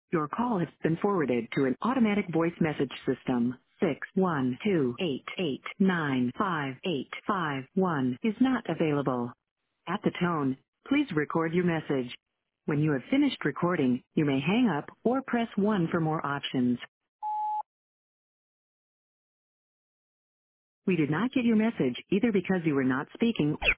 Your call has been forwarded to an automatic voice message system. 61288958551 is not available. At the tone, please record your message. When you have finished recording, you may hang up or press 1 for more options. We did not get your message either because you were not speaking